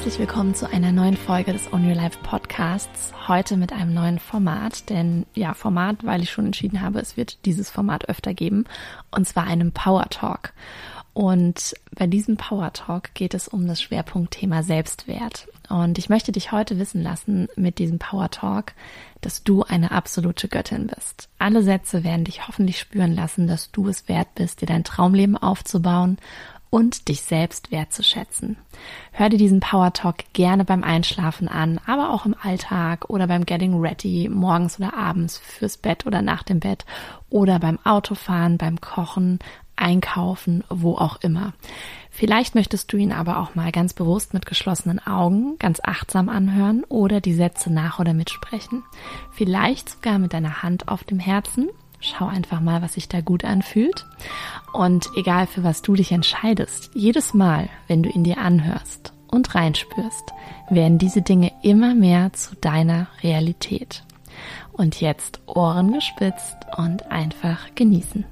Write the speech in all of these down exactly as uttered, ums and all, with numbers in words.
herzlich willkommen zu einer neuen Folge des Own Your Life Podcasts. Heute mit einem neuen Format, denn ja, Format, weil ich schon entschieden habe, es wird dieses Format öfter geben, und zwar einem Power Talk. Und bei diesem Power Talk geht es um das Schwerpunktthema Selbstwert. Und ich möchte dich heute wissen lassen mit diesem Power Talk, dass du eine absolute Göttin bist. Alle Sätze werden dich hoffentlich spüren lassen, dass du es wert bist, dir dein Traumleben aufzubauen und dich selbst wertzuschätzen. Hör dir diesen Power Talk gerne beim Einschlafen an, aber auch im Alltag oder beim Getting Ready, morgens oder abends fürs Bett oder nach dem Bett oder beim Autofahren, beim Kochen, Einkaufen, wo auch immer. Vielleicht möchtest du ihn aber auch mal ganz bewusst mit geschlossenen Augen, ganz achtsam anhören oder die Sätze nach- oder mitsprechen. Vielleicht sogar mit deiner Hand auf dem Herzen. Schau einfach mal, was sich da gut anfühlt. Und egal für was du dich entscheidest, jedes Mal, wenn du ihn dir anhörst und reinspürst, werden diese Dinge immer mehr zu deiner Realität. Und jetzt Ohren gespitzt und einfach genießen.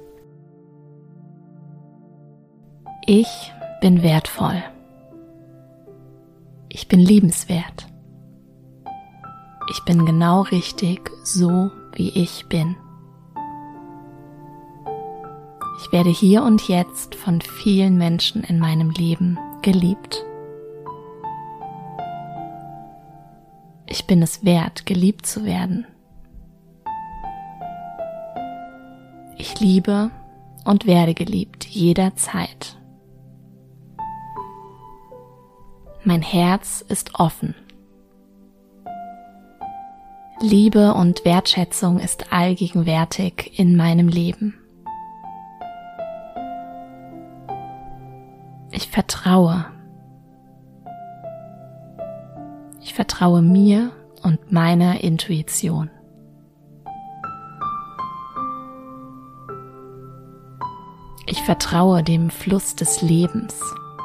Ich bin wertvoll. Ich bin liebenswert. Ich bin genau richtig, so wie ich bin. Ich werde hier und jetzt von vielen Menschen in meinem Leben geliebt. Ich bin es wert, geliebt zu werden. Ich liebe und werde geliebt jederzeit. Mein Herz ist offen. Liebe und Wertschätzung ist allgegenwärtig in meinem Leben. Ich vertraue. Ich vertraue mir und meiner Intuition. Ich vertraue dem Fluss des Lebens.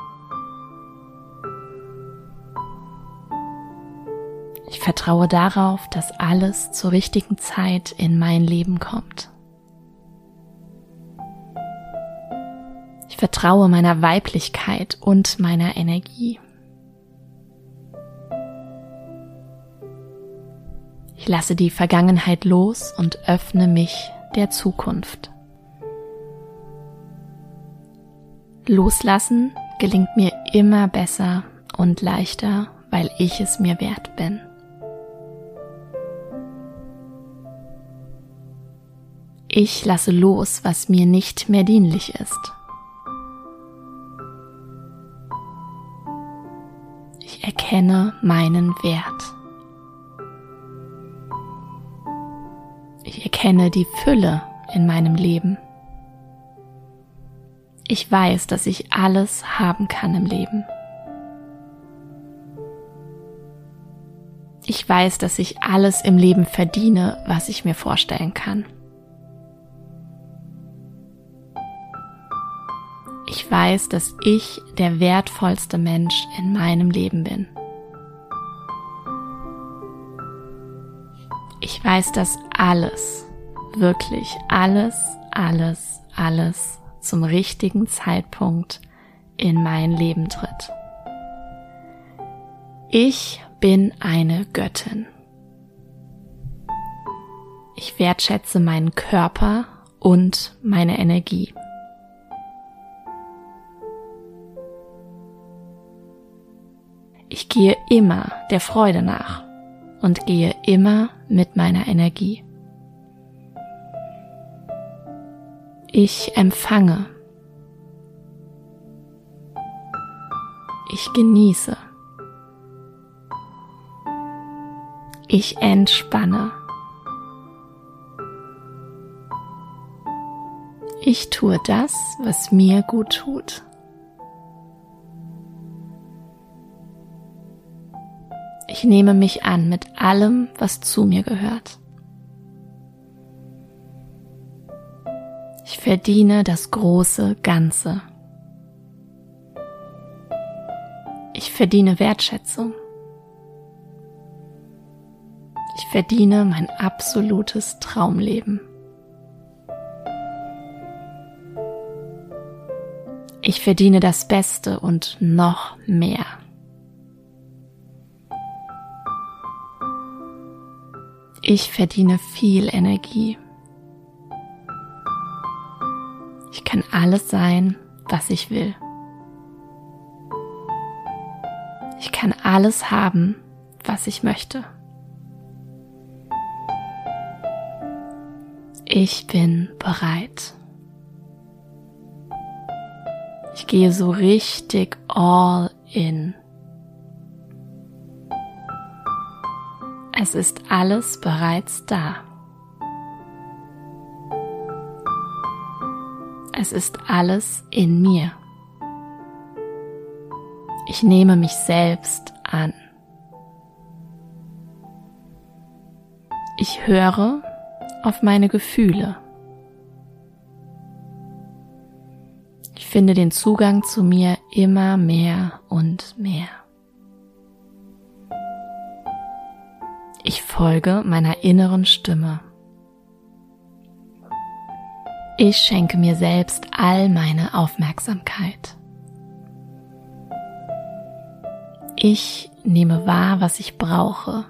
Ich vertraue darauf, dass alles zur richtigen Zeit in mein Leben kommt. Ich vertraue meiner Weiblichkeit und meiner Energie. Ich lasse die Vergangenheit los und öffne mich der Zukunft. Loslassen gelingt mir immer besser und leichter, weil ich es mir wert bin. Ich lasse los, was mir nicht mehr dienlich ist. Ich erkenne meinen Wert. Ich erkenne die Fülle in meinem Leben. Ich weiß, dass ich alles haben kann im Leben. Ich weiß, dass ich alles im Leben verdiene, was ich mir vorstellen kann. Ich weiß, dass ich der wertvollste Mensch in meinem Leben bin. Ich weiß, dass alles, wirklich alles, alles, alles zum richtigen Zeitpunkt in mein Leben tritt. Ich bin eine Göttin. Ich wertschätze meinen Körper und meine Energie. Ich gehe immer der Freude nach und gehe immer mit meiner Energie. Ich empfange. Ich genieße. Ich entspanne. Ich tue das, was mir gut tut. Ich nehme mich an mit allem, was zu mir gehört. Ich verdiene das große Ganze. Ich verdiene Wertschätzung. Ich verdiene mein absolutes Traumleben. Ich verdiene das Beste und noch mehr. Ich verdiene viel Energie. Ich kann alles sein, was ich will. Ich kann alles haben, was ich möchte. Ich bin bereit. Ich gehe so richtig all in. Es ist alles bereits da. Es ist alles in mir. Ich nehme mich selbst an. Ich höre auf meine Gefühle. Ich finde den Zugang zu mir immer mehr und mehr. Ich folge meiner inneren Stimme. Ich schenke mir selbst all meine Aufmerksamkeit. Ich nehme wahr, was ich brauche.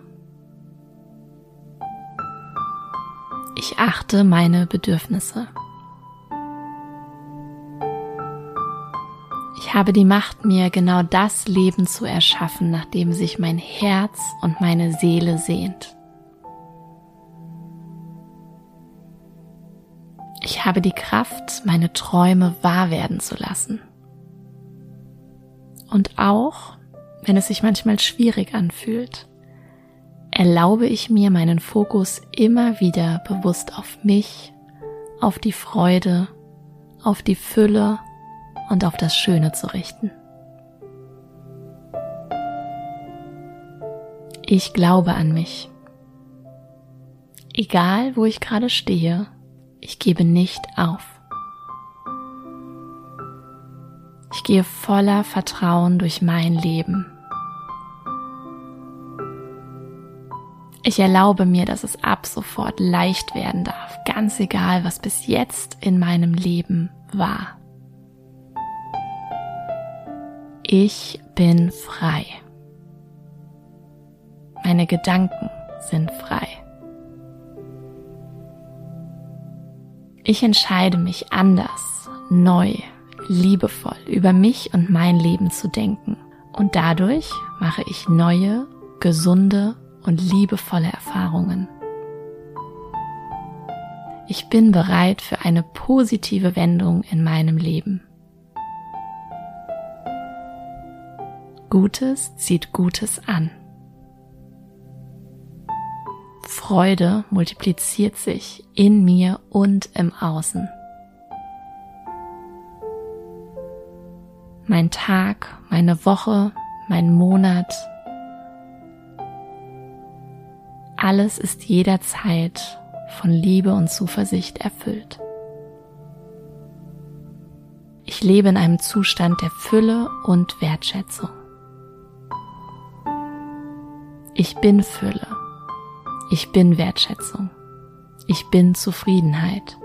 Ich achte meine Bedürfnisse. Ich habe die Macht, mir genau das Leben zu erschaffen, nach dem sich mein Herz und meine Seele sehnt. Ich habe die Kraft, meine Träume wahr werden zu lassen. Und auch, wenn es sich manchmal schwierig anfühlt, erlaube ich mir, meinen Fokus immer wieder bewusst auf mich, auf die Freude, auf die Fülle und auf das Schöne zu richten. Ich glaube an mich. Egal, wo ich gerade stehe, ich gebe nicht auf. Ich gehe voller Vertrauen durch mein Leben. Ich erlaube mir, dass es ab sofort leicht werden darf, ganz egal, was bis jetzt in meinem Leben war. Ich bin frei. Meine Gedanken sind frei. Ich entscheide mich anders, neu, liebevoll über mich und mein Leben zu denken. Und dadurch mache ich neue, gesunde und liebevolle Erfahrungen. Ich bin bereit für eine positive Wendung in meinem Leben. Gutes zieht Gutes an. Freude multipliziert sich in mir und im Außen. Mein Tag, meine Woche, mein Monat, alles ist jederzeit von Liebe und Zuversicht erfüllt. Ich lebe in einem Zustand der Fülle und Wertschätzung. Ich bin Fülle. Ich bin Wertschätzung. Ich bin Zufriedenheit.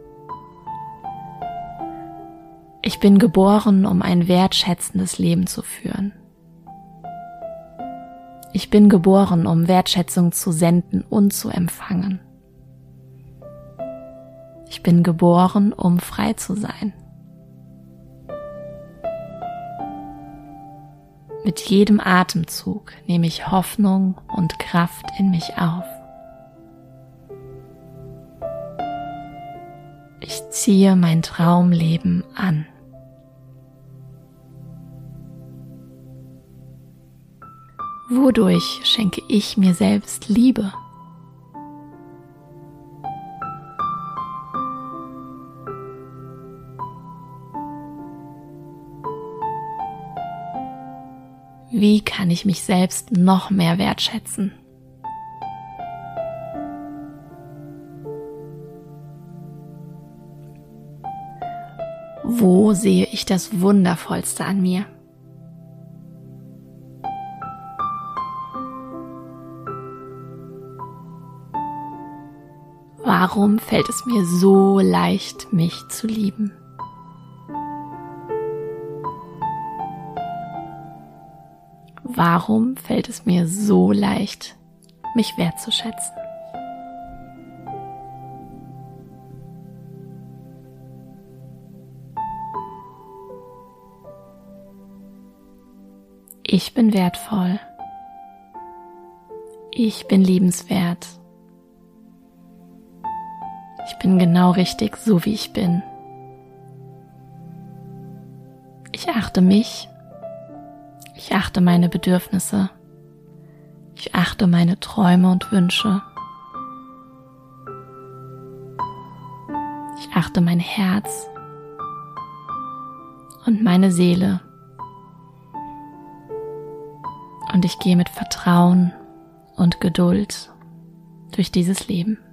Ich bin geboren, um ein wertschätzendes Leben zu führen. Ich bin geboren, um Wertschätzung zu senden und zu empfangen. Ich bin geboren, um frei zu sein. Mit jedem Atemzug nehme ich Hoffnung und Kraft in mich auf. Ich ziehe mein Traumleben an. Wodurch schenke ich mir selbst Liebe? Wie kann ich mich selbst noch mehr wertschätzen? Wo sehe ich das Wundervollste an mir? Warum fällt es mir so leicht, mich zu lieben? Warum fällt es mir so leicht, mich wertzuschätzen? Ich bin wertvoll. Ich bin liebenswert. Ich bin genau richtig, so wie ich bin. Ich achte mich. Ich achte meine Bedürfnisse. Ich achte meine Träume und Wünsche. Ich achte mein Herz und meine Seele. Und ich gehe mit Vertrauen und Geduld durch dieses Leben.